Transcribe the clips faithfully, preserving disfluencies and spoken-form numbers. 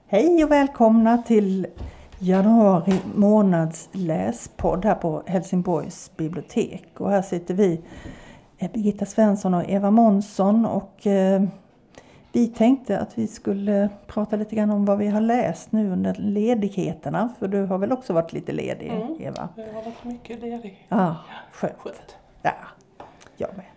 Hej och välkomna till januari månads läspodd här på Helsingborgs bibliotek. Och här sitter vi, Birgitta Svensson och Eva Månsson, och eh, vi tänkte att vi skulle prata lite grann om vad vi har läst nu under ledigheterna. För du har väl också varit lite ledig, mm, Eva? Jag har varit mycket ledig. Ja, skönt. skönt. Ja, jag med.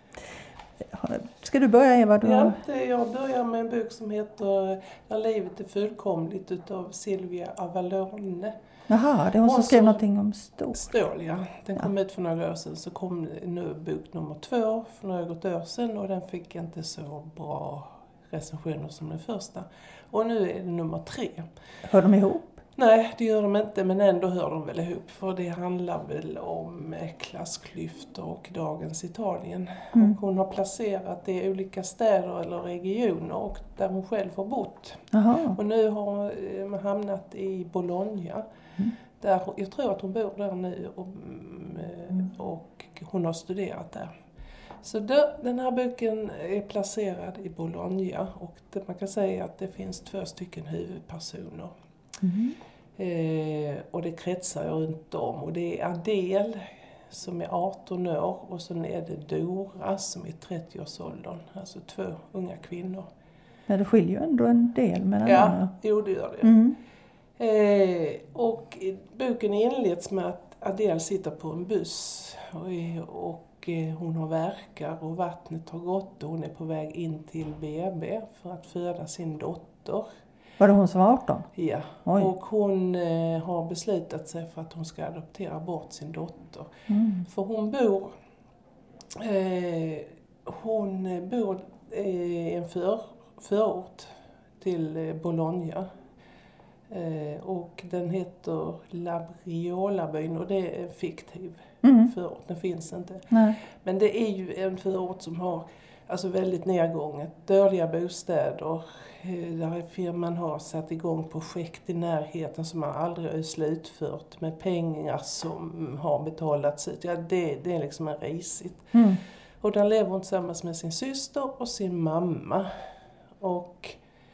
Ska du börja, Eva? Du ja, har... det, jag börjar med en bok som heter När livet är fullkomligt utav Silvia Avalone. Jaha, det är hon som skrev någonting om stål. Stål, ja. Den kom ja. ut för några år sedan, så kom nu bok nummer två för några år sedan, och den fick inte så bra recensioner som den första. Och nu är det nummer tre. Hör de ihop? Nej, det gör de inte, men ändå hör de väl ihop. För det handlar väl om klassklyftor och dagens Italien. Mm. Och hon har placerat det i olika städer eller regioner och där hon själv har bott. Aha. Och nu har hon hamnat i Bologna. Mm. Där, jag tror att hon bor där nu och, och hon har studerat där. Så det, den här boken är placerad i Bologna, och det, man kan säga att det finns två stycken huvudpersoner. Mm. Eh, och det kretsar runt om, och det är Adele som är arton år och så är det Dora som är trettio-årsåldern, alltså två unga kvinnor. Men det skiljer ju ändå en del mellan ja, dem. Jo, det gör det. Mm. Eh, och boken inleds med att Adele sitter på en buss och, och eh, hon har värkar och vattnet har gått och hon är på väg in till B B för att föda sin dotter. Var det hon som var arton? Ja, Oj. Och hon eh, har beslutat sig för att hon ska adoptera bort sin dotter. Mm. För hon bor eh, hon bor i en för, förort till eh, Bologna. Eh, och den heter Labriolabyn, och det är fiktiv mm. förort, den finns inte. Nej. Men det är ju en förort som har alltså väldigt nedgånget, dåliga bostäder. Där firman har satt igång projekt i närheten som man aldrig har slutfört med pengar som har betalats ut. Ja, det, det är liksom en risigt. Mm. Och där lever hon tillsammans med sin syster och sin mamma. Och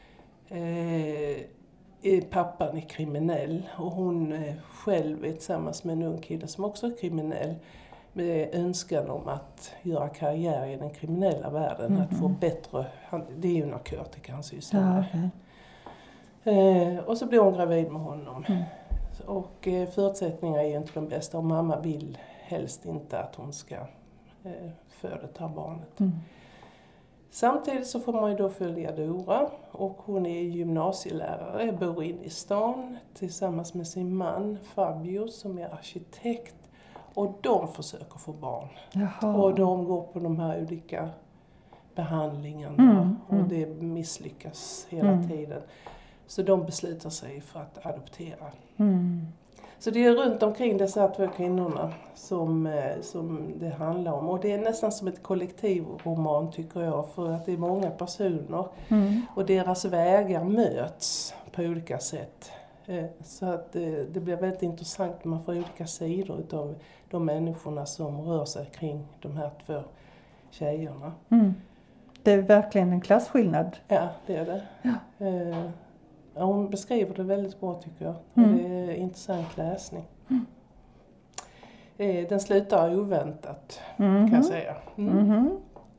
eh, pappan är kriminell. Och hon eh, själv är tillsammans med en ung kille som också är kriminell. Med önskan om att göra karriär i den kriminella världen. Mm. Att få bättre, det är ju narkotika han sysslar med. Ja, okay. eh, och så blir hon gravid med honom. Mm. Och eh, förutsättningarna är ju inte de bästa. Och mamma vill helst inte att hon ska eh, föda det här barnet. Mm. Samtidigt så får man ju då följa Dora. Och hon är gymnasielärare, bor in i stan tillsammans med sin man Fabio som är arkitekt. Och de försöker få barn. Jaha. Och de går på de här olika behandlingarna. Mm, mm. Och det misslyckas hela mm. tiden. Så de beslutar sig för att adoptera. Mm. Så det är runt omkring dessa här två kvinnorna som, som det handlar om. Och det är nästan som ett kollektivroman tycker jag. För att det är många personer. Mm. Och deras vägar möts på olika sätt. Så att det, det blir väldigt intressant när man får olika sidor av de människorna som rör sig kring de här två tjejerna. Mm. Det är verkligen en klasskillnad. Ja, det är det. Ja. Eh, hon beskriver det väldigt bra tycker jag. Mm. Det är intressant läsning. Mm. Eh, den slutar oväntat mm-hmm. kan jag säga. Mm. Mm-hmm.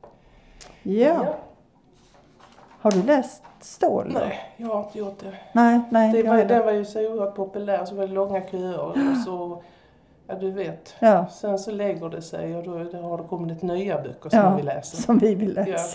Ja. ja. Har du läst Stål? Nej, jag har inte gjort det. Nej, nej. Det var, den var ju så oerhört populär, så var det långa köer och så, ja du vet. Ja. Sen så lägger det sig och då, då har det kommit nya böcker som ja, vi vill läsa. som vi vill läsa.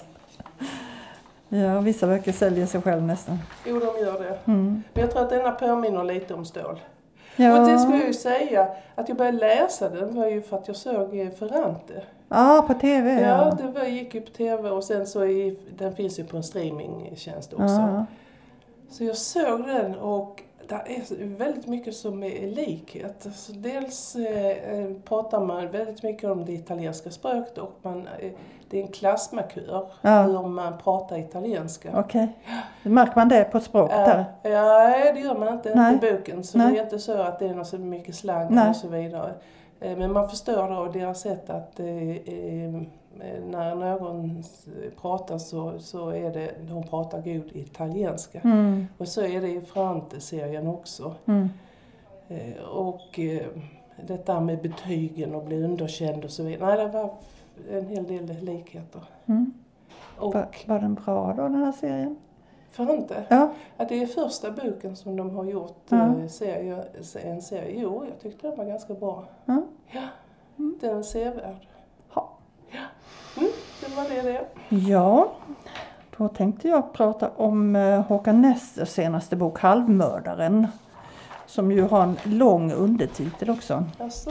Ja, ja vissa böcker säljer sig själv nästan. Jo, de gör det. Mm. Men jag tror att denna påminner lite om Stål. Ja. Och det skulle jag ju säga, att jag började läsa den var ju för att jag såg Ferrante. Ja, på tv. Ja, ja. det var, gick ju på tv och sen så i, den finns ju på en streamingtjänst också. Ja. Så jag såg den och det är väldigt mycket som är likhet. Alltså dels eh, pratar man väldigt mycket om det italienska språket och man, eh, det är en klassmarkör ja. hur man pratar italienska. Okej. Okay. Märker man det på språket ja, där? Ja, det gör man inte, Nej. inte i boken. Så Nej. det är inte så att det är så mycket slang Nej. och så vidare. Eh, men man förstår då deras sätt att eh, när någon pratar så, så är det, hon pratar god italienska. Mm. Och så är det i Ferrante-serien också. Mm. Eh, och eh, detta med betygen och bli underkänd och så vidare. Nej, det var en hel del likheter. Mm. Och Var, var den bra då, den här serien? Ferrante? Ja. Ja, det är första boken som de har gjort Ja. eh, serie, en serie. Jo, jag tyckte den var ganska bra. Ja. Ja, Mm. den är sevärd. Ha. Ja, mm, det var det det. Ja, då tänkte jag prata om eh, Håkan Nesters senaste bok Halvmördaren. Som ju har en lång undertitel också. Alltså.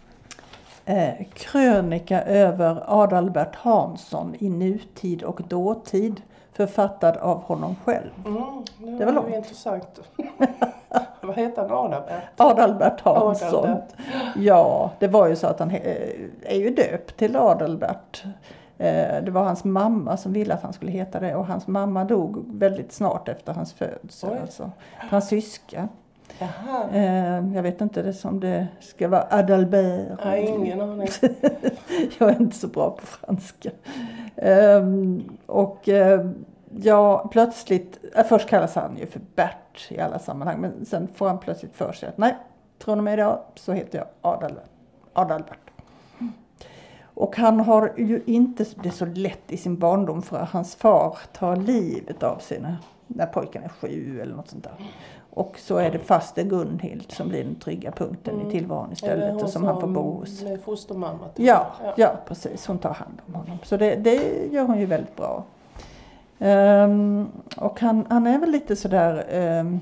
Eh, krönika över Adalbert Hansson i nutid och dåtid. Författad av honom själv. Mm, det, Det var var långt. ju intressant. Vad heter han? Adalbert? Adalbert Hansson. Adalbert. Ja, det var ju så att han eh, är ju döpt till Adalbert. Eh, det var hans mamma som ville att han skulle heta det. Och hans mamma dog väldigt snart efter hans födsel. Oj. Alltså. Hans syska. Jaha. Eh, jag vet inte det som det ska vara Adalbert. Nej, ingen aning. Jag är inte så bra på franska. Eh, och eh, ja, plötsligt, eh, först kallas han ju för Bert i alla sammanhang. Men sen får han plötsligt för sig att nej, tror mig idag så heter jag Adalbert. Adalbert. Och han har ju inte det så lätt i sin barndom för att hans far tar livet av sig när, när pojken är sju eller något sånt där. Och så är det faster Gunhild som blir den trygga punkten Mm. i tillvaron istället och som han får bo hos. Med fostermamma. typ. Ja, ja, precis. Hon tar hand om honom. Så det, det gör hon ju väldigt bra. Um, och han, han är väl lite sådär um,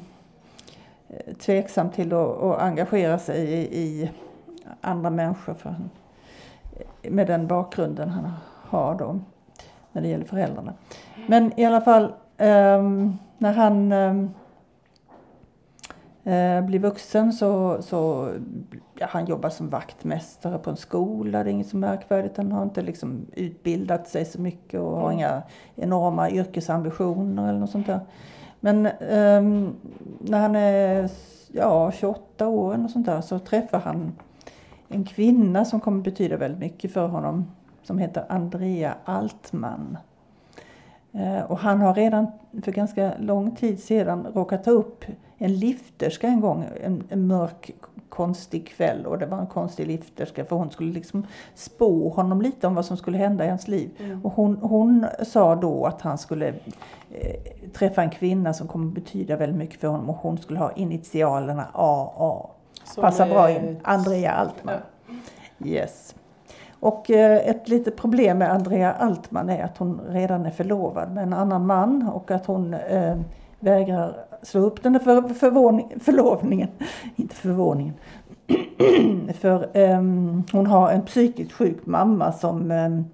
tveksam till att, att engagera sig i, i andra människor för han, med den bakgrunden han har då när det gäller föräldrarna. Men i alla fall um, när han um, uh, blir vuxen så, så ja, han jobbar som vaktmästare på en skola. Det är inget så märkvärdigt. Han har inte liksom utbildat sig så mycket och har inga enorma yrkesambitioner eller något sånt där. Men um, när han är ja, tjugoåtta år och sånt där så träffar han en kvinna som kommer betyda väldigt mycket för honom. Som heter Andrea Altman. Uh, och han har redan för ganska lång tid sedan råkat ta upp en lifterska en gång. En, en mörk konstig kväll. Och det var en konstig lifterska för hon skulle liksom spå honom lite om vad som skulle hända i hans liv. Mm. Och hon, hon sa då att han skulle eh, träffa en kvinna som kommer betyda väldigt mycket för honom. Och hon skulle ha initialerna A A. Som passar bra in. Andrea Altman. Ja. Yes. Och eh, ett litet problem med Andrea Altman är att hon redan är förlovad med en annan man. Och att hon eh, vägrar slå upp den där för, förvåning, förlovningen. Inte förvåningen. för eh, hon har en psykiskt sjuk mamma som...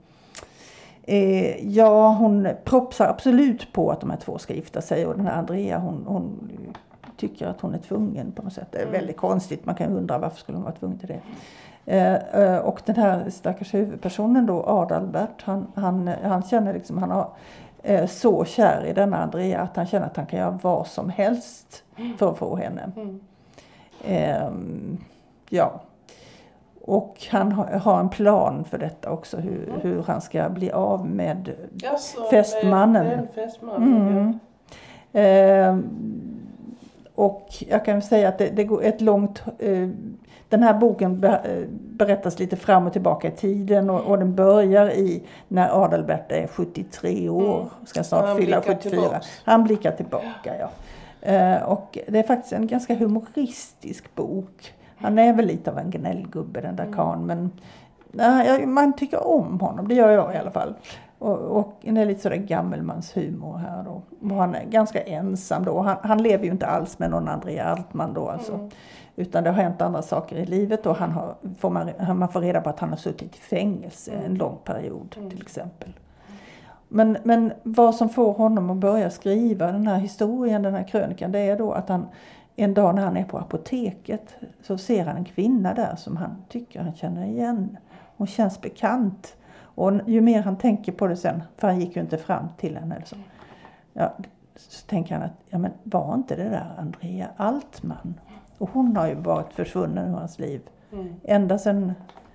Eh, ja, hon propsar absolut på att de här två ska gifta sig. Och den här Andrea, hon... hon tycker att hon är tvungen på något sätt. Det är väldigt konstigt. Man kan undra varför skulle hon vara tvungen till det. Eh, och den här stackars huvudpersonen då, Adalbert, han, han, han känner liksom, han har eh, så kär i denna Andrea att han känner att han kan göra vad som helst för att få henne. Mm. Eh, ja. Och han har, har en plan för detta också, hur, mm. hur han ska bli av med Jaså, fästmannen. Med, med fästmannen mm. ja. eh, Och jag kan säga att det, det går ett långt... Eh, den här boken be, berättas lite fram och tillbaka i tiden. Och, och den börjar i när Adalbert är sjuttiotre år. Mm. Ska snart han fylla sjuttiofyra. Tillbaks. Han blickar tillbaka, ja. Eh, och det är faktiskt en ganska humoristisk bok. Han är väl lite av en gnällgubbe, den där mm. karln. Men nej, man tycker om honom. Det gör jag i alla fall. Och, och det är lite sådär gammelmanshumor här då. Och han är ganska ensam då. Han, han lever ju inte alls med någon Andrea Altman då alltså. Mm. Utan det har hänt andra saker i livet. Och han har, får man, man får reda på att han har suttit i fängelse mm. en lång period mm. till exempel. Men, men vad som får honom att börja skriva den här historien, den här krönikan. Det är då att han en dag när han är på apoteket så ser han en kvinna där som han tycker han känner igen. Hon känns bekant. Och ju mer han tänker på det sen, för han gick ju inte fram till henne eller så. Ja, så tänker han att, ja men var inte det där Andrea Altman? Och hon har ju varit försvunnen ur hans liv. Mm. Ända sedan,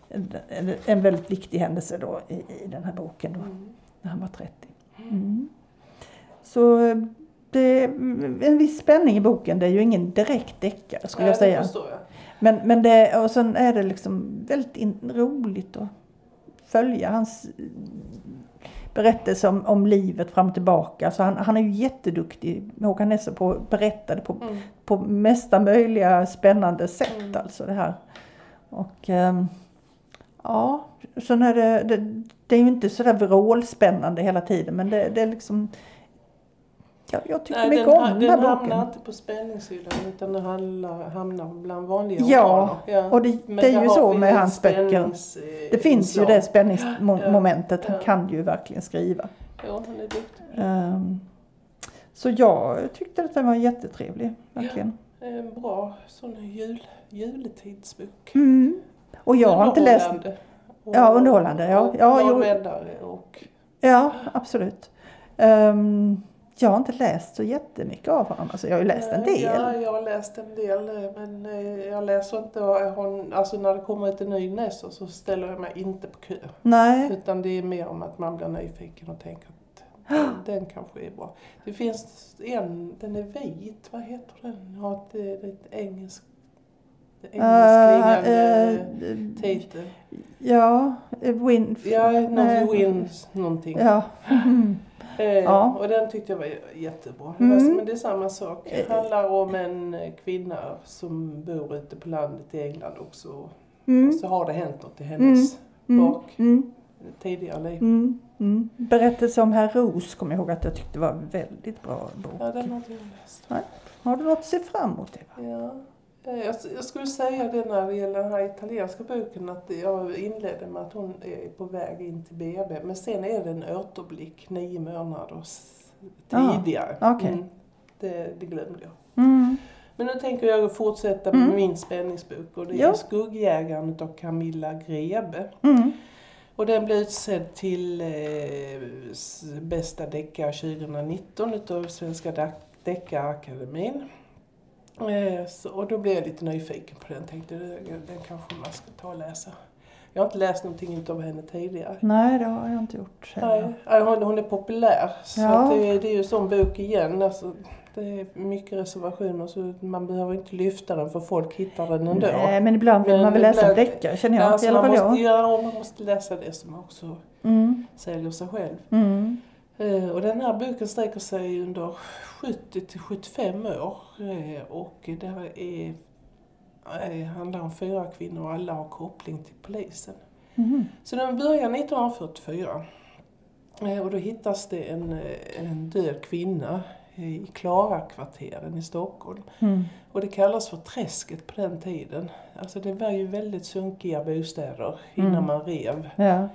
en, en väldigt viktig händelse då i, i den här boken då, mm. när han var trettio. Mm. Så det är en viss spänning i boken. Det är ju ingen direkt deckare skulle ja, jag säga. Det förstår jag. Men, men det, och sen är det liksom väldigt in, roligt att följa hans berättelse om, om livet fram och tillbaka. Så han, han är ju jätteduktig, Håkan Nesser, på att berätta det på, mm. på mesta möjliga spännande sätt. Mm. Alltså det här. Och um, ja, sen är det, det, det är ju inte sådär vrålspännande hela tiden. Men det, det är liksom... Ja, jag tycker Nej, mycket den, om den, den här boken. Den hamnar inte på spänningssidan utan den hamnar, hamnar bland vanliga ja, ja, och det, det är ju så med hans böcker. Det finns ju det spänningsmomentet. Ja, ja. Han kan ju verkligen skriva. Ja, han är duktig. Um, så jag tyckte att den var jättetrevlig, verkligen. Ja, en bra sån jul, juletidsbok. Mm. Och jag har inte läst... Och, ja, underhållande. Ja, och, ja, och, och, ja absolut. Um, Jag har inte läst så jättemycket av honom. Alltså jag har ju läst en del. Ja, jag har läst en del. Men jag läser inte... Hon, alltså när det kommer ett ny Nesser så ställer jag mig inte på kö. Nej. Utan det är mer om att man blir nyfiken och tänker att den, den kanske är bra. Det finns en, den är vit. Vad heter den? Har ett, ett engelskt engelskklingande uh, uh, titel. Ja, Win. Ja, något Wins någonting. Ja. Eh, ja. Och den tyckte jag var jättebra. Mm. Men det är samma sak. Det handlar om en kvinna som bor ute på landet i England också. Mm. Så har det hänt något i hennes mm. bak mm. tidigare liv. Mm. Mm. Berättelse om Herr Ros kommer jag ihåg att jag tyckte var en väldigt bra bok. Ja, den har jag läst. Nej. Har du något att se fram emot, Eva? Ja. Jag, jag skulle säga det när det gäller den här italienska boken att jag inledde med att hon är på väg in till B B. Men sen är det en återblick nio månader tidigare. Ah, okay. mm, det, det glömde jag. Mm. Men nu tänker jag fortsätta med mm. min spänningsbok. Och det är Skuggjägaren av Camilla Grebe. Mm. Och den blev utsedd till eh, bästa deckare tjugonitton utav Svenska Deckarakademin. Eh, så, och då blev jag lite nyfiken på den. Tänkte den kanske man ska ta och läsa. Jag har inte läst någonting av henne tidigare. Nej, det har jag inte gjort. Nej, hon, hon är populär. Så ja. att det, det är ju sån bok igen. Alltså, det är mycket reservationer så man behöver inte lyfta den för folk hittar den ändå. Nej, men ibland vill men man väl läsa ibland, deckare, känner jag. Alltså, I alla fall jag. Ja, man måste läsa det som också mm. säljer sig själv. Mm. Uh, och den här boken sträcker sig under sjuttio till sjuttiofem år. Uh, och det här är, uh, handlar om fyra kvinnor och alla har koppling till polisen. Mm. Så den börjar nittonhundrafyrtiofyra. Uh, och då hittas det en, en död kvinna i Klara-kvarteren i Stockholm. Mm. Och det kallas för Träsket på den tiden. Alltså det var ju väldigt sunkiga bostäder innan mm. man rev. Ja.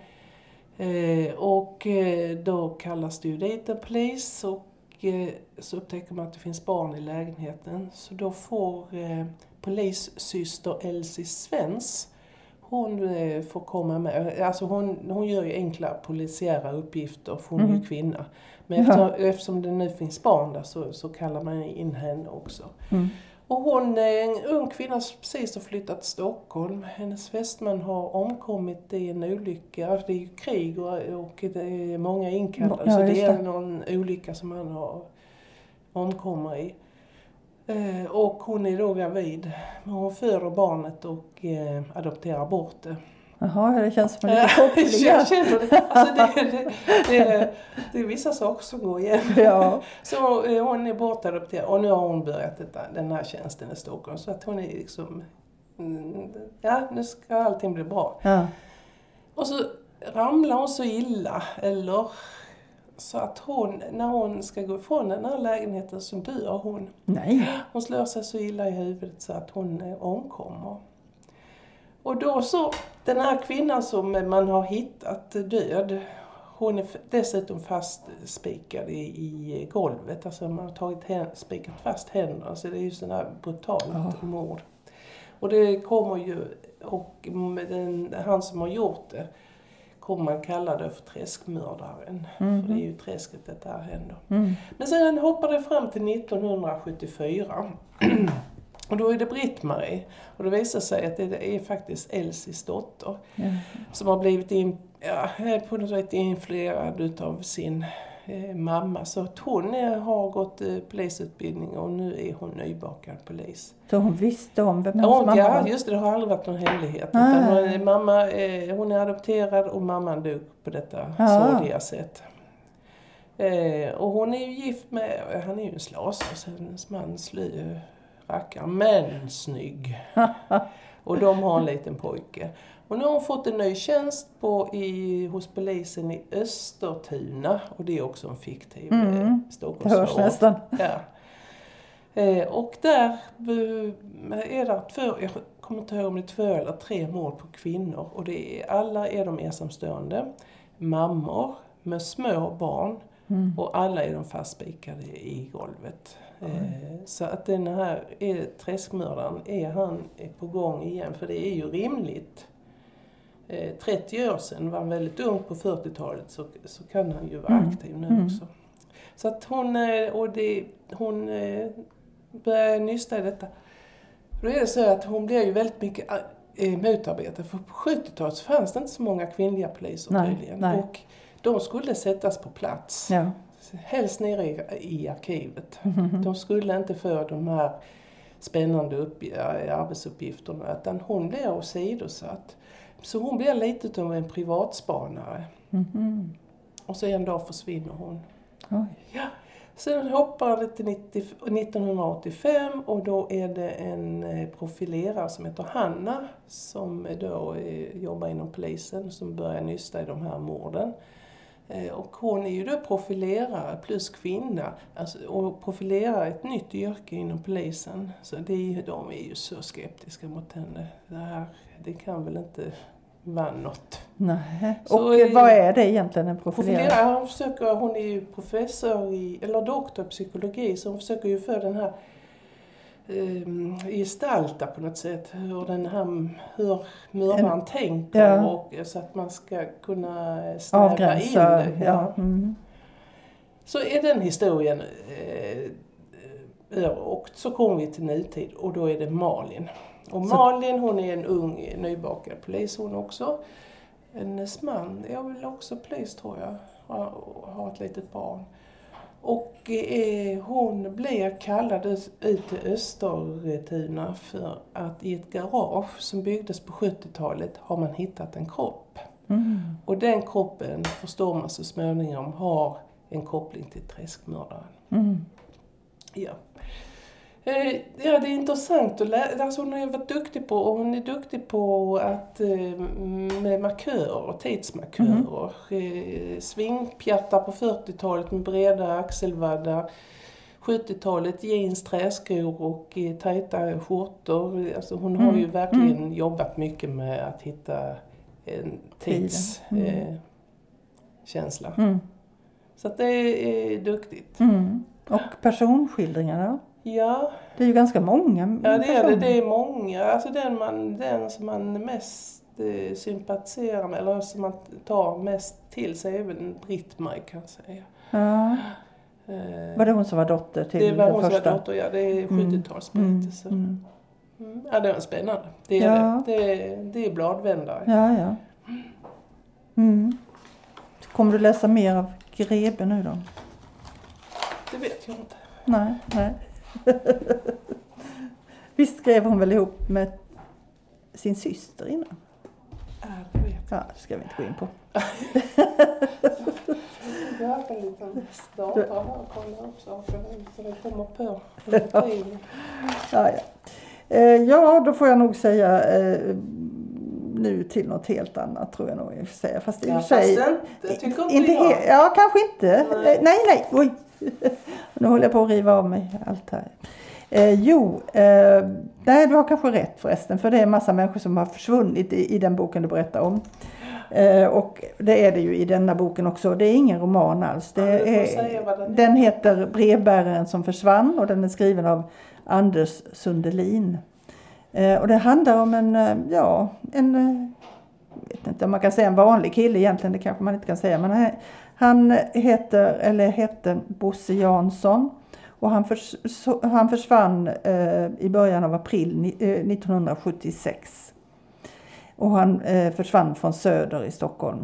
Eh, och eh, då kallas det ju dit en polis och eh, så upptäcker man att det finns barn i lägenheten. Så då får eh, polissyster Elsie Svens, hon eh, får komma med. Alltså hon, hon gör ju enkla polisiära uppgifter för hon mm. är ju kvinna. Men eftersom, ja. eftersom det nu finns barn där så, så kallar man in henne också. Mm. Och hon är en ung kvinna som precis har flyttat till Stockholm. Hennes fästman har omkommit i en olycka. Det är ju krig och, och det är många inkallade. Ja, så det är någon olycka som han har omkommer i. Eh, och hon är då gravid. Hon föder barnet och eh, adopterar bort det. Jaha, det känns som en liten koppling. Jag känner det. Alltså det, det, det, det är vissa saker som går igen. Ja. Så eh, hon är bortadopterad och nu har hon börjat detta, den här tjänsten i Stockholm. Så att hon är liksom, mm, ja nu ska allting bli bra. Ja. Och så ramlar hon så illa, eller så att hon, när hon ska gå ifrån den här lägenheten så dör hon. Nej. Hon slår sig så illa i huvudet så att hon eh, omkommer. Och då så, den här kvinnan som man har hittat död, hon är dessutom fastspikad i, i golvet. Alltså man har tagit hän, spikat fast händerna, så det är ju sådana här brutalt oh. mord. Och det kommer ju, och den, han som har gjort det kommer man kalla det för träskmördaren. Mm. För det är ju träsket det där händer. Mm. Men sen hoppar det fram till nittonhundrasjuttiofyra. Och då är det Britt-Marie. Och det visar sig att det är faktiskt Elsies dotter. Mm. Som har blivit in, ja, på något sätt influerad utav sin eh, mamma. Så att hon är, har gått eh, polisutbildning och nu är hon nybakad polis. Så hon visste om vem hennes ja, mamma var? Ja, just det. Det har aldrig varit någon hemlighet. Ah. Utan hon, mamma, eh, hon är adopterad och mamman dog på detta ah. sorgliga sätt. Eh, och hon är ju gift med, han är ju en slas och sen man sly rackar, men snygg. Och de har en liten pojke. Och nu har hon fått en ny tjänst på, i, hos polisen i Östertuna. Och det är också en fiktiv mm. Stockholmsförort. Det hörs nästan. Ja. Eh, och där är det två, jag kommer inte ihåg om det är två eller tre mord på kvinnor. Och det är, alla är de ensamstående mammor med små barn. Mm. Och alla är de fastspikade i golvet. Mm. Eh, så att den här är, träskmördaren, är han är på gång igen. För det är ju rimligt. Eh, trettio år sedan var han väldigt ung på fyrtiotalet så, så kan han ju vara mm. aktiv nu mm. också. Så att hon, och det, hon börjar nysta i detta. Då är det så att hon blir ju väldigt mycket äh, motarbetad. För på sjuttiotalet så fanns det inte så många kvinnliga poliser nej, tydligen. Nej. Och de skulle sättas på plats. Ja. Helst nere i, i arkivet. Mm-hmm. De skulle inte få de här spännande upp, arbetsuppgifterna. Utan hon blir åsidosatt. Så hon blir lite av en privatspanare. Mm-hmm. Och så en dag försvinner hon. Oj. Ja. Sen hoppar det till nittonhundraåttiofem och då är det en profilerare som heter Hanna som då jobbar inom polisen som börjar nysta i de här morden. Och hon är ju då profilerare plus kvinna alltså, och profilerar ett nytt yrke inom polisen. Så det är, de är ju så skeptiska mot henne. Det här, det kan väl inte vara något. Nej. Och så, vad är det egentligen en profilerare? Profilerare, hon, försöker, hon är ju professor i, eller doktor i psykologi så hon försöker ju få den här Um, gestalta på något sätt hur den här hur mördaren tänker ja. Och så att man ska kunna snäva avgränsa, in det. Ja. Ja. Mm. Så är den historien eh, och så kommer vi till nutid och då är det Malin. Och Malin hon är en ung nybakad polis hon också. Hennes man, jag vill också polis tror jag, har, har ett litet barn. Och eh, hon blir kallad ut till Östertuna för att i ett garage som byggdes på sjuttiotalet har man hittat en kropp. Mm. Och den kroppen förstår man så småningom har en koppling till träskmördaren. Mm. Ja. Eh, ja, det är intressant att läsa. Alltså hon har ju varit duktig på, och hon är duktig på att eh, med markörer, tidsmarkörer. Mm. Eh, svingpjattar på fyrtiotalet med breda axelvaddar. sjuttiotalet jeans, träskor och eh, tajta skjortor. Alltså hon mm. har ju verkligen mm. jobbat mycket med att hitta en tidskänsla. Mm. Eh, mm. Så att det är, är duktigt. Mm. Och personskildringarna? Ja. Det är ju ganska många. Ja, det är det. Det är många. Alltså den, man, den som man mest eh, sympatiserar med, eller som man tar mest till sig är väl Britt-Marie kan jag säga. Ja. Eh, var det hon som var dotter till den första? Det var hon första? som var dotter, ja. Det är sjuttiotalsberättelse. Mm. Mm. Mm. Ja, det var spännande. Det är ja. det. Det är, det är bladvändare. Ja, ja. Mm. Kommer du läsa mer av Grebe nu då? Det vet jag inte. Nej, nej. Visst skrev hon väl ihop med sin syster innan? Ja, det vet jag. Ja, det ska vi inte gå in på. Jag har en liten dator här och kollar också så det kommer på. Ja, ja. Eh, ja, då får jag nog säga eh, nu till något helt annat tror jag nog jag får säga. Fast i och för sig... Det tycker inte, inte jag. He- ja, kanske inte. Nej, nej. nej. Oj. Nu håller jag på att riva av mig allt här. Eh, jo, eh, nej, du har kanske rätt förresten. För det är en massa människor som har försvunnit i, i den boken du berättar om. Eh, och det är det ju i denna boken också. Det är ingen roman alls. Det är, den, den heter Brevbäraren som försvann och den är skriven av Anders Sundelin. Eh, och det handlar om en, ja, en, jag vet inte om man kan säga en vanlig kille egentligen, det kanske man inte kan säga. Men han, han heter, eller hette Bosse Jansson Och han, förs, så, han försvann eh, i början av april eh, nittonhundrasjuttiosex. Och han eh, försvann från Söder i Stockholm.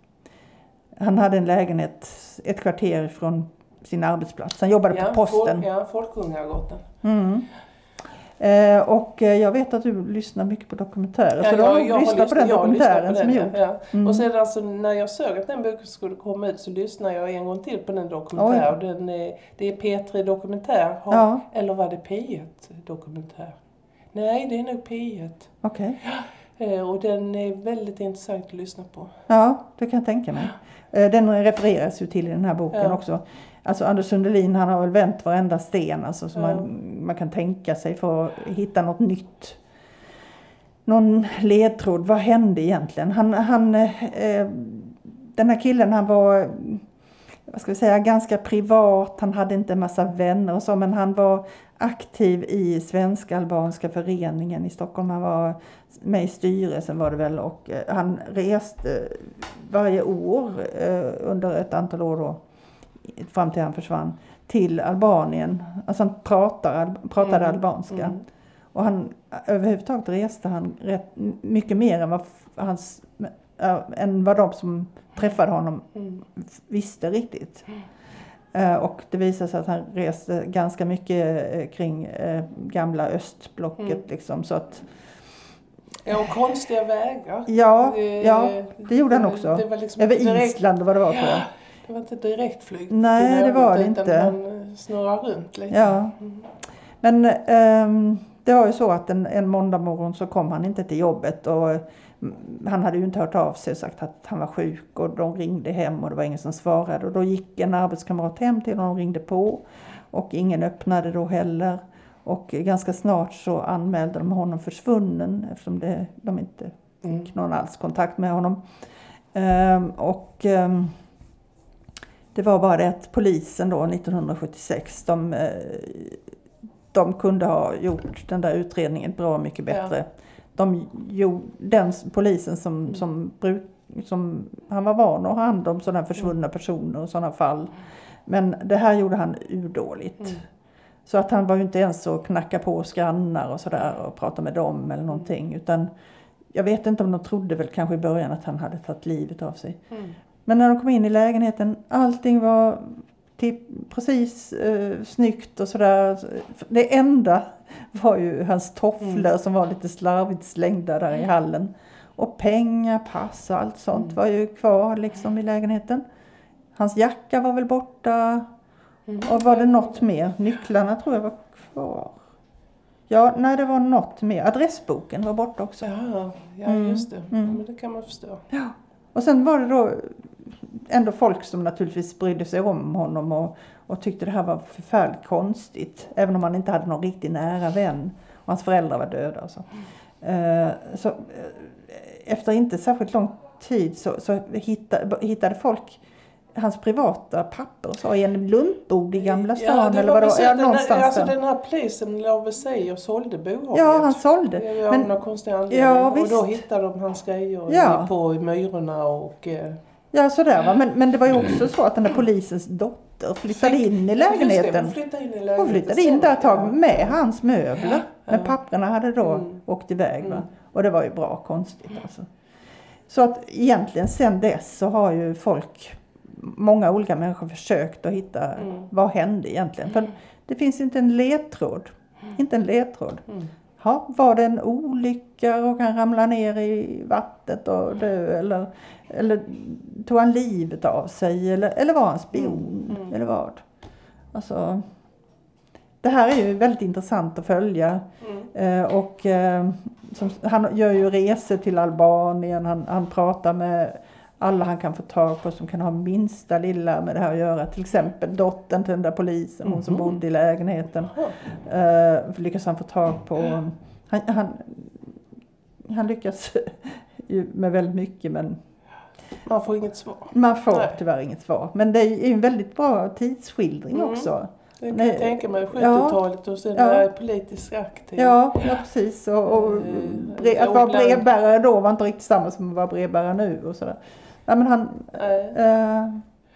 Han hade en lägenhet ett kvarter från sin arbetsplats. Han jobbade ja, på posten. Folk, ja, Folkungagatan. Mm. Eh, och eh, jag vet att du lyssnar mycket på dokumentärer. Ja, så jag, du har lyssnat på den dokumentären som är gjord. Ja. Mm. Och sen alltså, när jag såg att den boken skulle komma ut så lyssnade jag en gång till på den dokumentären. Den är, det är P tre Dokumentär. Har, ja. Eller var det P ett Dokumentär? Nej, det är nog P ett. Okej. Okay. Och den är väldigt intressant att lyssna på. Ja, det kan jag tänka mig. Den refereras ju till i den här boken ja. också. Alltså Anders Sundelin, han har väl vänt varenda sten alltså, som ja. man, man kan tänka sig för att hitta något nytt. Någon ledtråd, vad hände egentligen? Han, han, eh, den här killen, han var, vad ska vi säga, ganska privat. Han hade inte en massa vänner och så, men han var aktiv i Svenska Albanska föreningen i Stockholm. Han var med i styrelsen var det väl, och eh, han reste varje år eh, under ett antal år då, fram till han försvann, till Albanien. Alltså han pratar, pratade mm. albanska. Mm. Och han, överhuvudtaget reste han rätt mycket mer än vad, hans, äh, än vad de som träffade honom mm. visste riktigt. Mm. Uh, och det visade sig att han reste ganska mycket uh, kring uh, gamla östblocket. Mm. Liksom, så att, ja, och konstiga vägar. Ja, det, ja det gjorde han också. Det var liksom över direkt, Island och vad det var, tror jag. Det var inte direktflyg. Nej, det var det inte. Man snurrar runt lite. Ja. Mm. Men um, det var ju så att en, en måndag morgon så kom han inte till jobbet. Och han hade ju inte hört av sig och sagt att han var sjuk. Och de ringde hem och det var ingen som svarade. Och då gick en arbetskamrat hem till honom och ringde på. Och ingen öppnade då heller. Och ganska snart så anmälde de honom försvunnen. Eftersom det, de inte fick mm. någon alls kontakt med honom. Um, och... Um, Det var bara det att polisen då nittonhundrasjuttiosex, de, de kunde ha gjort den där utredningen bra mycket bättre. Ja. De gjorde, den polisen som, mm. som, bruk, som han var van att ha hand om sådana försvunna personer och sådana fall. Men det här gjorde han urdåligt. Mm. Så att han var ju inte ens så knacka på grannar och sådär och prata med dem eller någonting. Utan jag vet inte om de trodde väl kanske i början att han hade tagit livet av sig. Mm. Men när de kom in i lägenheten, allting var typ precis eh, snyggt och sådär. Det enda var ju hans tofflor mm. som var lite slarvigt slängda där i hallen. Och pengar, pass och allt sånt mm. var ju kvar liksom i lägenheten. Hans jacka var väl borta. Mm. Och var det något mer? Nycklarna tror jag var kvar. Ja, nej, det var något mer. Adressboken var borta också. Ja, ja just det. Mm. Men det kan man förstå. Ja. Och sen var det då ändå folk som naturligtvis brydde sig om honom och, och tyckte det här var förfärligt konstigt. Även om han inte hade någon riktigt nära vän. Och hans föräldrar var döda och så. Mm. Uh, så uh, efter inte särskilt lång tid så, så hittade, hittade folk hans privata papper så i en luntbod i Gamla stan. Ja, eller vad det var. Ja, någonstans den, alltså den här polisen låg väl sig och sålde bohaget. Ja, han sålde. Det var någon konstig anledning. Ja, och då hittade de hans grejer ja. på myrorna och... Eh, ja, sådär va. Men, men det var ju också så att den där polisens dotter flyttade in i lägenheten. Det, hon flyttade in i lägenheten. Hon flyttade in där ett tag med ja. hans möbler. Ja. Men ja. papperna hade då mm. åkt iväg va. Mm. Och det var ju bra konstigt alltså. Så att egentligen sen dess så har ju folk... Många olika människor försökt att hitta mm. vad hände egentligen. För det finns inte en ledtråd. Mm. Inte en ledtråd. Mm. Ja, var det en olycka och han ramlade ner i vattnet och dö? Eller, eller tog han livet av sig? Eller, eller var han spion? Mm. Mm. Eller vad? Alltså, det här är ju väldigt intressant att följa. Mm. Eh, och eh, som, han gör ju resor till Albanien. Han, han pratar med... alla han kan få tag på som kan ha minsta lilla med det här att göra. Till exempel dottern till den där polisen, hon som bodde i lägenheten. Uh, lyckas han få tag på. Han, han, han lyckas ju med väldigt mycket men... Man får inget svar. Man får Nej. tyvärr inget svar. Men det är en väldigt bra tidsskildring mm. också. Det kan jag tänka mig sjuttiotalet ja, och sen ja. är politiskt aktiv. Ja, ja precis. Och, och bre, att vara brevbärare då var inte riktigt samma som att vara brevbärare nu och sådär. Ja, men han... Äh. Uh,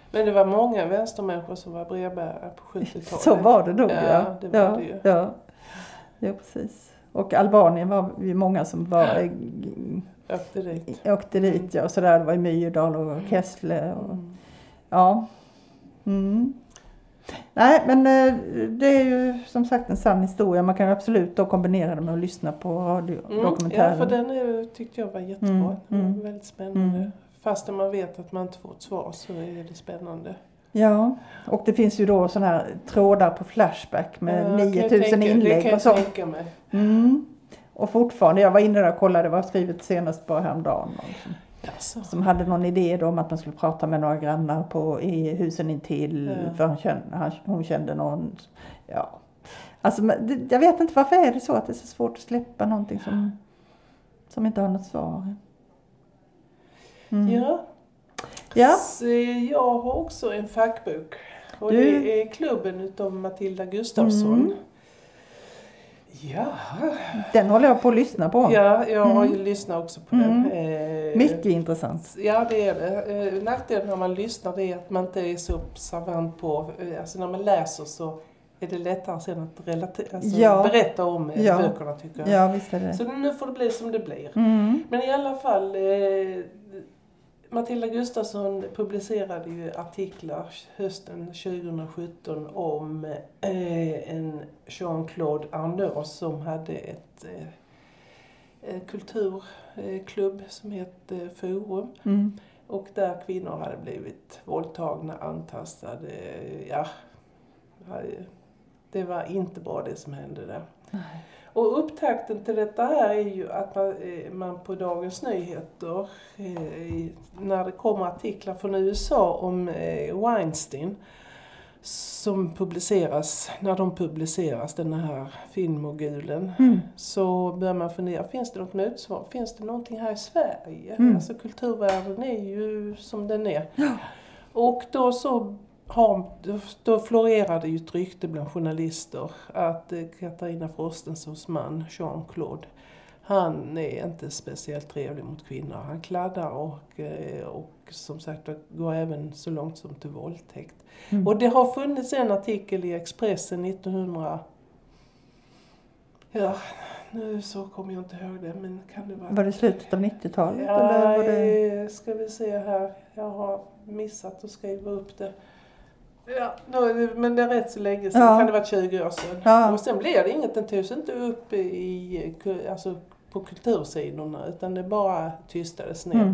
Men det var många vänstermänniskor som var brevbärare på sjuttiotalet. Så var det nog, ja. Ja, det var ja, det ju. Ja. ja, precis. Och Albanien var vi många som var... Åkte dit. Åkte dit, ja. Och så där var i Myrdal och Kessle. Och, Mm. Ja. Mm. Nej, men det är ju som sagt en sann historia. Man kan absolut då kombinera det med att lyssna på radiodokumentären. Mm, ja, för den är, tyckte jag var jättebra. Mm, Den var mm. väldigt spännande. Mm. Fastän man vet att man inte får ett svar så är det spännande. Ja, och det finns ju då sådana här trådar på Flashback med Ja, nio tusen inlägg det och så. kan jag tänka mig. Mm. Och fortfarande, jag var inne där och kollade, det var skrivet senast bara häromdagen. Som, Jaså. som hade någon idé då om att man skulle prata med några grannar på, i husen intill. Ja. För hon kände, han, hon kände någon, ja. Alltså, det, jag vet inte varför är det så att det är så svårt att släppa någonting som, som inte har något svar. Mm. Ja. Ja. Så jag har också en fackbok. Och Du... det är Klubben utav Matilda Gustafsson. Mm. Ja. Den håller jag på att lyssna på. Ja, jag har ju Mm. lyssnat också på Mm. den. Eh, Mycket intressant. Ja, det är det. Eh, nackdelen när man lyssnar är att man inte är så observant på... Eh, alltså när man läser så är det lättare sen att relatera, alltså Ja. berätta om eh, Ja. böckerna tycker jag. Ja, visst är det. Så nu får det bli som det blir. Mm. Men i alla fall... Eh, Matilda Gustafsson publicerade ju artiklar hösten tjugosjutton om eh, en Jean-Claude Arnault som hade ett eh, kulturklubb som hette Forum. Mm. Och där kvinnor hade blivit våldtagna, antastade. Ja, det var inte bra det som hände där. Nej. Och upptakten till detta här är ju att man, man på Dagens Nyheter, eh, när det kommer artiklar från U S A om eh, Weinstein, som publiceras, när de publiceras, den här filmmogulen, Mm. så börjar man fundera, finns det något motsvar? Finns det någonting här i Sverige? Mm. Alltså kulturvärlden är ju som den är. Ja. Och då så har, då florerade ju ett rykte bland journalister att Katarina Frostensons man, Jean-Claude, han är inte speciellt trevlig mot kvinnor. Han kladdar och, och som sagt går även så långt som till våldtäkt. Mm. Och det har funnits en artikel i Expressen nittonhundra... Ja, nu så kommer jag inte ihåg det, men kan det vara... Var det slutet av nittiotalet? Ja, eller var det... ska vi se här. Jag har missat att skriva upp det. Ja, men det är rätt så länge sedan. Ja. Kan det vara tjugo år sedan. Ja. Och sen blev det inget, den togs inte upp i, alltså på kultursidorna, utan det bara tystades ner.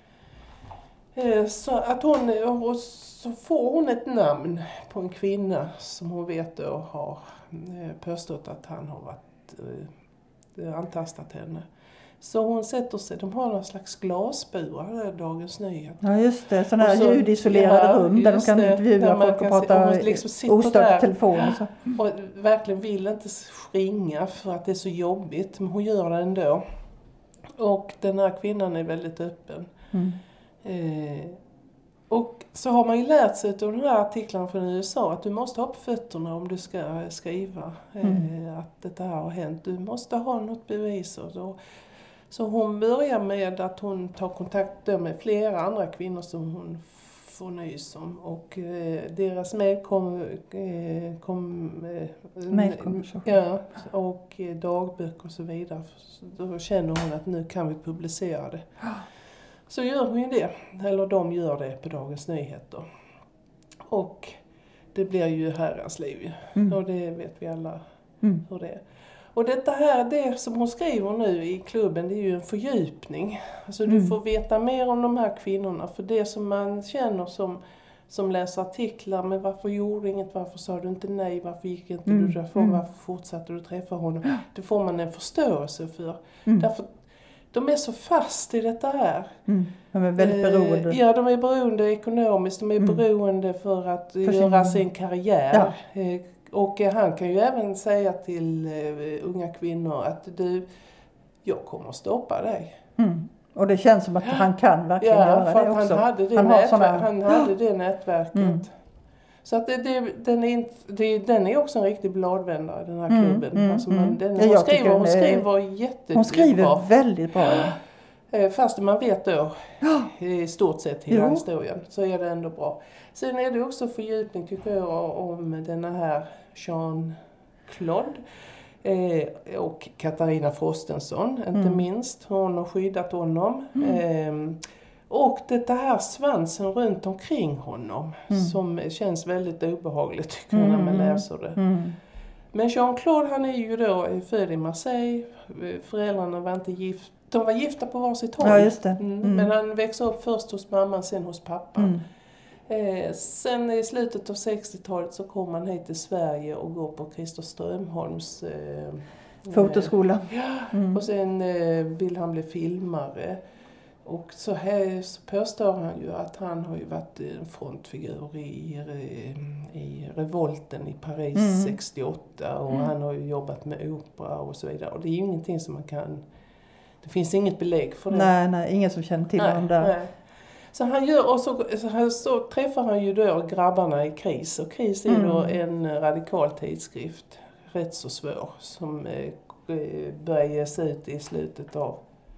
Mm. Så att hon, och så får hon ett namn på en kvinna som hon vet då har påstått att han har varit, eh, antastat henne. Så hon sätter sig, de har någon slags glasburar där, Dagens Nyheter. Ja just det, sådana här så, ljudisolerade ja, rum där de kan det, intervjua folk och prata liksom ostört i telefon och så. Och verkligen vill inte ringa för att det är så jobbigt, men hon gör det ändå. Och den här kvinnan är väldigt öppen. Mm. Eh, och så har man ju lärt sig av de här artiklarna från U S A att du måste ha på fötterna om du ska skriva eh, mm. att detta här har hänt. Du måste ha något bevis. Och så, så hon börjar med att hon tar kontakt med flera andra kvinnor som hon får nys om. Och eh, deras mejl kom... Eh, kom eh, ja, och eh, dagböcker och så vidare. Så då känner hon att nu kan vi publicera det. Så gör hon ju det, eller de gör det på Dagens Nyheter. Och det blir ju herrans liv. Mm. Och det vet vi alla mm. hur det är. Och detta här, det som hon skriver nu i klubben, det är ju en fördjupning. Alltså mm. du får veta mer om de här kvinnorna. För det som man känner som, som läser artiklar, men varför gjorde inget, varför sa du inte nej, varför gick inte mm. du därifrån, varför fortsatte du träffa honom. Det får man en förståelse för. Mm. Därför de är så fast i detta här. Mm. De är väldigt beroende. Ja, de är beroende ekonomiskt. De är mm. beroende för att för göra sin, sin karriär. Ja. Och han kan ju även säga till unga kvinnor att du, jag kommer att stoppa dig. Mm. Och det känns som att han kan verkligen ja, göra för det också. Han hade det, han nätverk, såna... han hade det nätverket. Mm. Så att det, det, den, är inte, det, den är också en riktig bladvändare, den här klubben. Mm, mm, alltså man, den, hon, skriver, hon skriver jättebra. Hon skriver väldigt bra. Ja. Fast man vet då i stort sett hela jo. historien så är det ändå bra. Sen är det också fördjupning tycker jag om den här Jean-Claude eh, och Katarina Frostenson, inte mm. minst. Hon har skyddat honom. Mm. Eh, och det här svansen runt omkring honom mm. som känns väldigt obehagligt tycker jag när man läser det. Mm. Men Jean-Claude han är ju då född i Marseille, föräldrarna var inte gift. De var gifta på varsitt håll. Ja, just det. Mm. Mm. Men han växte upp först hos mamman, sen hos pappan. Mm. Eh, sen i slutet av sextiotalet så kom han hit till Sverige och går på Christer Strömholms eh, fotoskola. Eh, ja, mm. och sen eh, vill han bli filmare. Och så, här, så påstår han ju att han har ju varit en frontfigur i, i revolten i Paris mm. sextioåtta. Och mm. han har ju jobbat med opera och så vidare. Och det är ju ingenting som man kan... Det finns inget belägg för det. Nej, nej, ingen som känner till honom där. Nej. Så han gör, och så, så, så träffar han ju då grabbarna i KRIS. Och KRIS är mm. då en radikal tidskrift, rätt så svår, som eh, börjar ges ut i slutet av...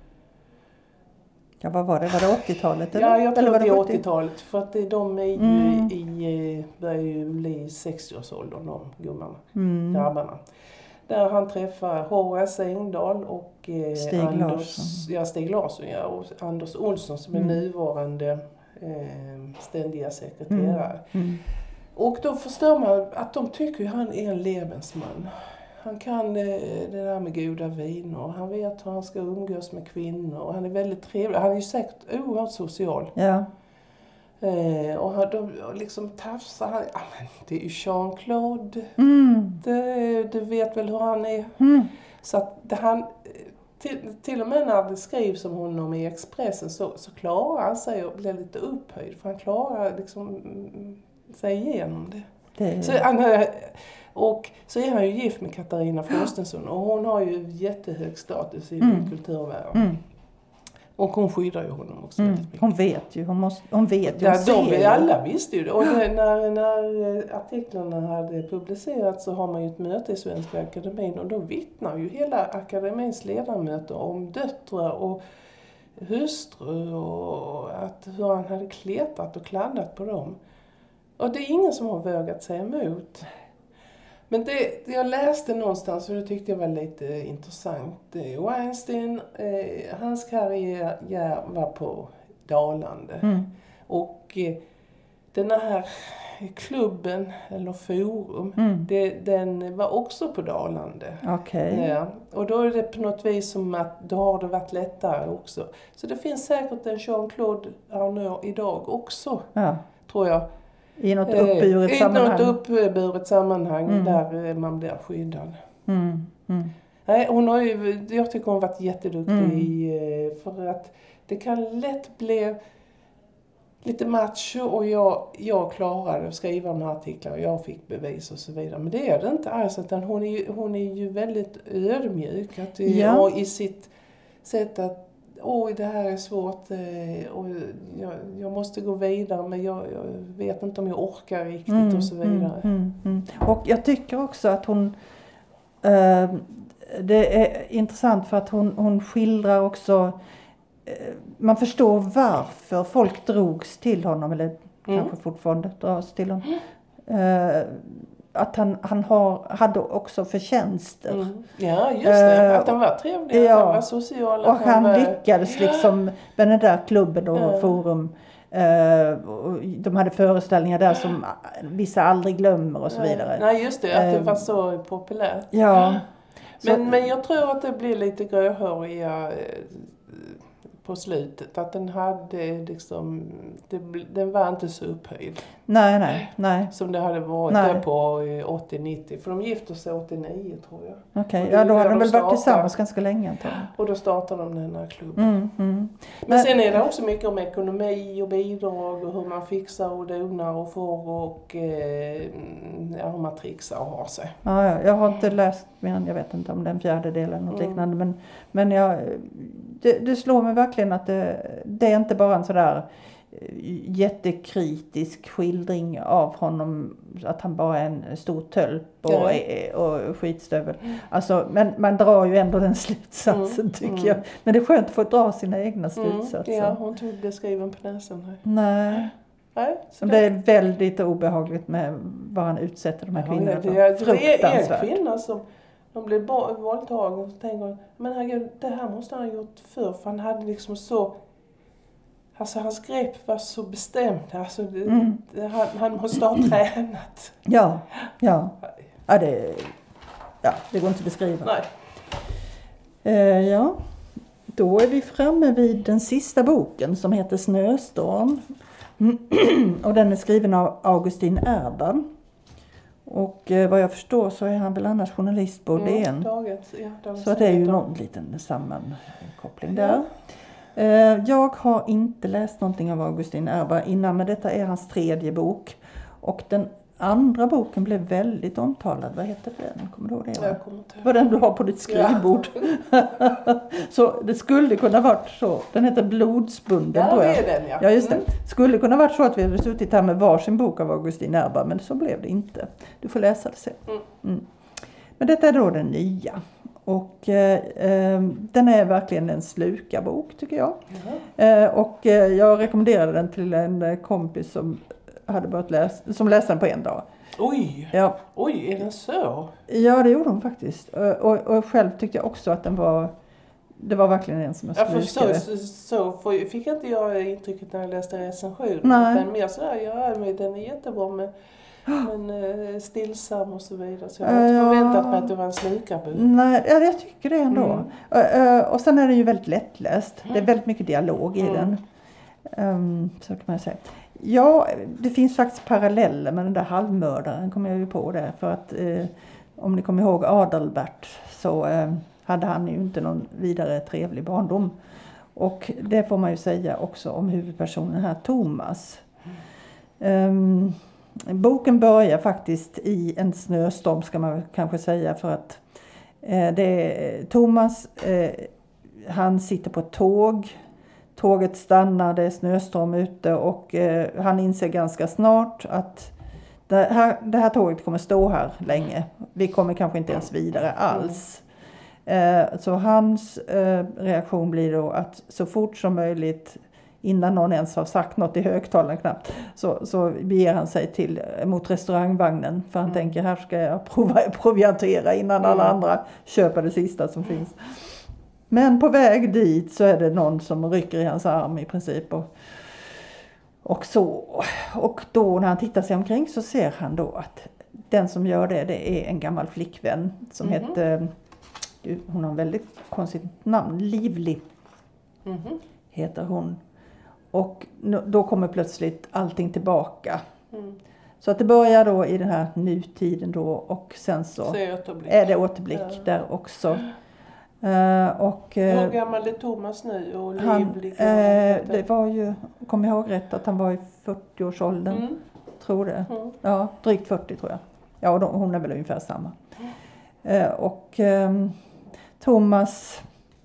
Ja, vad var det? Var det åttiotalet? Eller? Ja, jag tror eller det är åttiotalet. För att de är ju mm. i, börjar ju bli sextioårsåldern, de gummarna, mm. grabbarna. Där han träffar Horace Engdahl och eh, Stig Anders, Larsson. Ja, Stig Larsson ja, och Anders Olsson som mm. är nuvarande eh, ständiga sekreterare. Mm. Mm. Och då förstår man att de tycker att han är en levensman. Han kan eh, det där med goda viner. Han vet hur han ska umgås med kvinnor. Och han är väldigt trevlig. Han är ju säkert oerhört social. Ja. Eh, och han, de liksom tafsar. Han, ah, men det är ju Jean-Claude. Mm. Det, du vet väl hur han är. Mm. Så att det, han, till, till och med när det skrivs om honom i Expressen så, så klarar han sig och blir lite upphöjd. För han klarar liksom sig igenom det. det... Så han, och så är han ju gift med Katarina Frostenson och hon har ju jättehög status i mm. kulturvärlden. Mm. Och hon skyddar ju honom också. Mm. Hon vet ju, hon, måste, hon vet ju. Ja, de alla visste ju det. Och det, när, när artiklarna hade publicerats så har man ju ett möte i Svenska Akademin och då vittnar ju hela akademins ledamöter om döttrar och hustrur och att hur han hade kletat och kladdat på dem. Och det är ingen som har vågat säga emot. Men det, jag läste någonstans och det tyckte jag var lite intressant. Weinstein, eh, hans karriär var på dalande. Mm. Och eh, den här klubben, eller forum, mm. det, den var också på dalande. Okay. Ja. Och då är det på något vis som att då har det varit lättare också. Så det finns säkert en Jean-Claude Arnault idag också, ja. Tror jag. I något uppburet eh, sammanhang. I något uppburet sammanhang mm. där man blir skyddad. Mm. Mm. Nej, hon har ju, jag tycker hon har varit jätteduktig mm. för att det kan lätt bli lite macho och jag, jag klarade att skriva de här artiklarna och jag fick bevis och så vidare. Men det är det inte alls, utan hon är ju, hon är ju väldigt ödmjuk att, ja. Och i sitt sätt att oj, det här är svårt och jag, jag måste gå vidare men jag, jag vet inte om jag orkar riktigt mm, och så vidare. Mm, mm. Och jag tycker också att hon, äh, det är intressant för att hon, hon skildrar också, äh, man förstår varför folk drogs till honom eller mm. kanske fortfarande dras till honom. Mm. Äh, att han, han har, hade också förtjänster. Mm. Ja, just det. Uh, att han var trevlig, ja. Att han var social. Och han, han var... lyckades liksom med den där klubben och uh. forum. Uh, och de hade föreställningar där som vissa aldrig glömmer och så vidare. Nej, just det. Att uh, det var så populärt. Ja. Men, så, men jag tror att det blir lite gröhåriga på slutet. Att den hade liksom, det, den var inte så upphöjd. Nej, nej, nej. Som det hade varit där på åttio nittio. För de gifte sig åttionio tror jag. Okej, okay. Ja då hade de väl varit tillsammans ganska länge antagligen. Och då startade de den här klubben. Mm, mm. Men, Men sen är det också mycket om ekonomi och bidrag och hur man fixar och donar och får och eh, ja, hur man trixar och har sig. Ja, ja, jag har inte läst men jag vet inte om den fjärde delen något mm. liknande. Men, men jag, det, det slår mig verkligen att det, det är inte bara en sådär jättekritisk skildring av honom, att han bara är en stor tölp och, ja. och skitstövel. Mm. Alltså, men man drar ju ändå den slutsatsen mm. tycker mm. jag. Men det är skönt att få dra sina egna slutsatser. Mm. Ja, hon tog det skriven på näsan här. Nej. Nej, så det är väldigt obehagligt med vad han utsätter de här ja, kvinnorna för. Det är, det är en kvinna som de blev våldtagen och så tänker man, men herregud, det här måste han ha gjort förr, för han hade liksom så, alltså hans grepp var så bestämt, alltså det, mm. det, han, han måste ha tränat. Ja, ja, ja det, ja, det går inte att beskriva. Nej. Uh, ja, då är vi framme vid den sista boken som heter Snöstorm. Och den är skriven av Augustin Erba. Och eh, vad jag förstår så är han väl annars journalist på D N. Mm, daget, ja, daget, så det är ju någon liten sammankoppling där. Ja. Eh, jag har inte läst någonting av Augustin Erba innan, men detta är hans tredje bok. Och den andra boken blev väldigt omtalad. Vad heter den? Kommer du ihåg det? Jag kommer inte. Vad den du har på ditt skrivbord. Ja. Så det skulle kunna varit så. Den heter Blodsbunden. Ja, tror jag. Det är den, ja. Ja, just det. Skulle kunna varit så att vi hade suttit här med varsin bok av Augustin Erba, men så blev det inte. Du får läsa det sen. Mm. Mm. Men detta är då den nya. Och eh, den är verkligen en slukarbok tycker jag. Mm. Eh, och eh, jag rekommenderade den till en kompis som hade börjat läsa, som läste den på en dag. Oj, ja. Oj, är den så? Ja, det gjorde hon faktiskt. Och, och, och själv tyckte jag också att den var, det var verkligen en som jag slukade. Jag förstår, så, så för, fick inte jag intrycket när jag läste recensionen. Nej. Utan mer sådär, ja men den är jättebra med, men eh, stillsam och så vidare. Så jag har inte ja. förväntat mig att det var en slukarbok. Nej, ja, jag tycker det ändå. Mm. Och, och sen är den ju väldigt lättläst. Mm. Det är väldigt mycket dialog i mm. den. Um, så kan man säga. Ja, det finns faktiskt paralleller med den där halvmördaren, kommer jag ju på det. För att eh, om ni kommer ihåg Adalbert så eh, hade han ju inte någon vidare trevlig barndom. Och det får man ju säga också om huvudpersonen här, Thomas. Um, boken börjar faktiskt i en snöstorm ska man kanske säga, för att eh, det är Thomas, eh, han sitter på ett tåg. Tåget stannar, det är snöstorm ute och eh, han inser ganska snart att det här, det här tåget kommer stå här länge. Vi kommer kanske inte ens vidare alls. Eh, så hans eh, reaktion blir då att så fort som möjligt, innan någon ens har sagt något i högtalaren knappt, så, så beger han sig till, mot restaurangvagnen. För han mm. tänker, här ska jag prova, proviantera innan mm. alla andra köper det sista som finns. Men på väg dit så är det någon som rycker i hans arm i princip. Och, och, så, och då när han tittar sig omkring så ser han då att den som gör det, det är en gammal flickvän som mm-hmm. heter, hon har en väldigt konstigt namn, Livlig mm-hmm. heter hon. Och då kommer plötsligt allting tillbaka. Mm. Så att det börjar då i den här nutiden då och sen så, så är, är det återblick ja. där också. Uh, och, uh, Hur gammal är Thomas nu? Och han, uh, det var ju, kom jag ihåg rätt, att han var i fyrtioårsåldern. Mm. Tror det. Mm. Ja, drygt fyrtio tror jag. Ja, och de, hon är väl ungefär samma. Mm. Uh, och um, Thomas,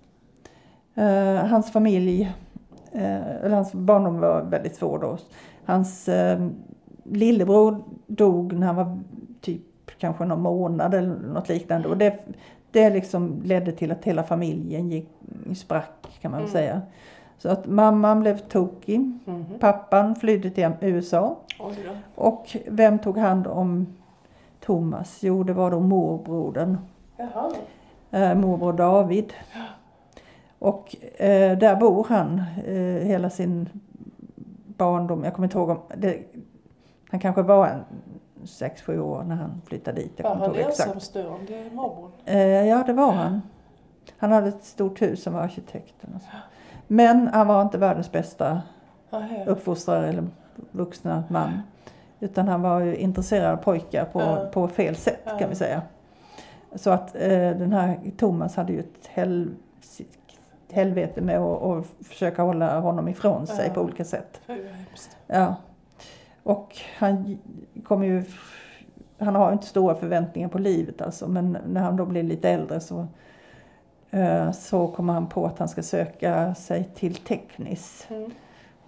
uh, hans familj, uh, eller hans barndom var väldigt svår då. Hans uh, lillebror dog när han var typ kanske någon månad eller något liknande. Och det Det liksom ledde till att hela familjen gick i sprack kan man mm. säga. Så att mamman blev tokig. Mm. Pappan flydde till U S A. Oh, ja. Och vem tog hand om Thomas? Jo, det var då morbrodern. Jaha. Eh, morbror David. Ja. Och eh, där bor han eh, hela sin barndom. Jag kommer inte ihåg om det, han kanske var en sex, sju år när han flyttade dit. Jag var han ensamstående i morgon? Eh, ja, det var han. Han hade ett stort hus som var arkitekten. Och så. Men han var inte världens bästa uppfostrare eller vuxna man. Utan han var ju intresserad av pojkar på, ja. på fel sätt kan ja. vi säga. Så att eh, den här Thomas hade ju ett hel, helvete med att, att försöka hålla honom ifrån sig ja. på olika sätt. Ja. Och han kommer ju, han har inte stora förväntningar på livet alltså, men när han då blir lite äldre så, så kommer han på att han ska söka sig till teknis. Mm.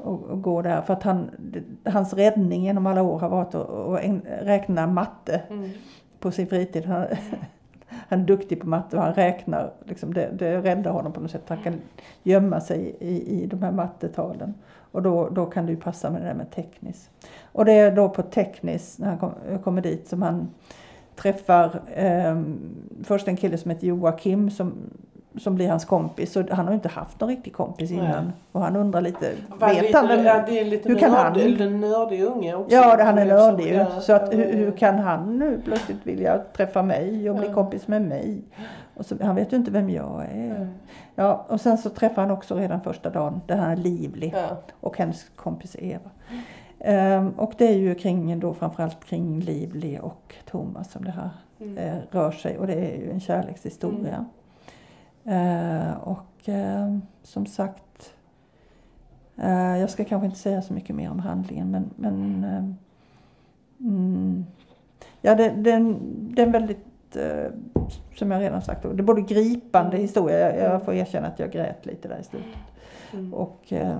och, och gå där. För att han, hans räddning genom alla år har varit att, att räkna matte mm. på sin fritid. Han, han är duktig på matte och han räknar. Liksom det, det räddar honom på något sätt. Han kan gömma sig i, i de här mattetalen. Och då, då kan det ju passa med det där med tekniskt. Och det är då på tekniskt när han kom, kommer dit som han träffar eh, först en kille som heter Joakim som, som blir hans kompis. Och han har ju inte haft någon riktig kompis innan. Nej. Och han undrar lite, Var vet lite, han, ja, det är lite hur kan nörd, han? Eller nördig unge också. Ja, det, han är nördig ju. Ja, så att, hur, hur kan han nu plötsligt vilja träffa mig och bli ja. kompis med mig? Och så, han vet ju inte vem jag är. Mm. Ja, och sen så träffar han också redan första dagen där han är Livlig ja. och hennes kompis Eva. Um, och det är ju kring då framförallt kring Livlig och Thomas som det här mm. uh, rör sig. Och det är ju en kärlekshistoria. Mm. Uh, och uh, som sagt, uh, jag ska kanske inte säga så mycket mer om handlingen. Men, men uh, mm, ja, det, det, är en, det är en väldigt, uh, som jag redan sagt, det är både gripande mm. historia. Jag, jag får erkänna att jag grät lite där i slutet. Mm. Och uh,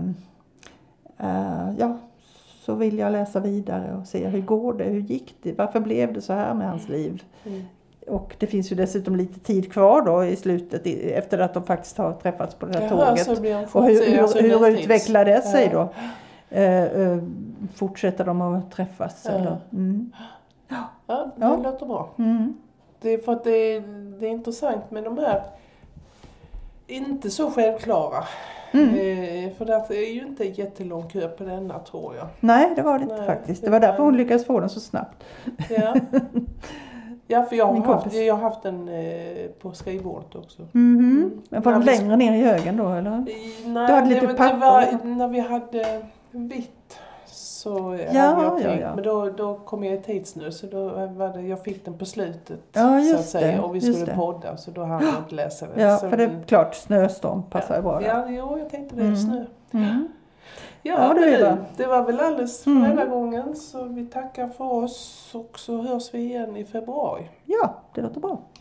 uh, ja, så vill jag läsa vidare och se hur går det, hur gick det, varför blev det så här med hans liv. Mm. Och det finns ju dessutom lite tid kvar då i slutet efter att de faktiskt har träffats på det här Jaha, tåget. Och hur, hur, hur utvecklar det sig då? Uh, uh, fortsätter de att träffas? Ja, eller? Mm. ja det ja. låter bra. Mm. Det är för att det är, det är intressant med de här inte så självklara. Mm. Eh, för därför är ju inte jättelång kö på denna, tror jag. Nej, det var det inte Nej, faktiskt. Det var därför hon lyckades få den så snabbt. Ja, ja för jag har, haft, jag har haft den eh, på skrivbordet också. Mm-hmm. Mm. Men var den längre ner i högen då, eller? I, nej, du hade lite det, papper. Det var när vi hade vitt så ja, hade jag tänkt. Ja, ja. Men då, då kom jag i tidsnöd så då var det, jag fick den på slutet. Ja, just så att säga. Det, och vi skulle det. podda så då hann jag inte läsa det. Ja, så, för det är klart, snöstorm passar ja, bra där. Ja, jo, jag tänkte det är mm. snö. Mm. Ja, ja, det, det, det var väl alldeles för mm. denna gången. Så vi tackar för oss och så hörs vi igen i februari. Ja, det låter bra.